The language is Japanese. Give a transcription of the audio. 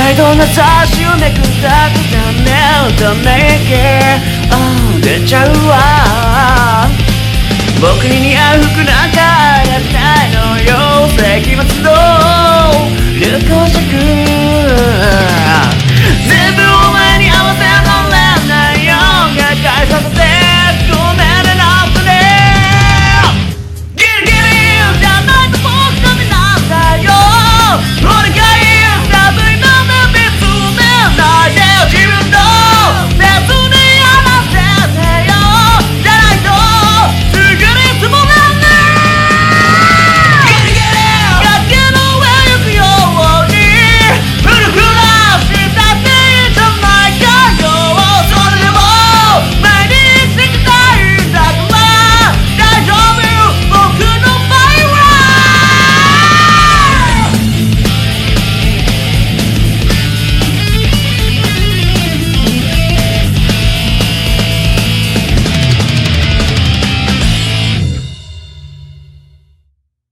体どんな雑誌をめくったくだねため息出ちゃうわ。僕に似合う服なんかやりたいのよ。世紀末の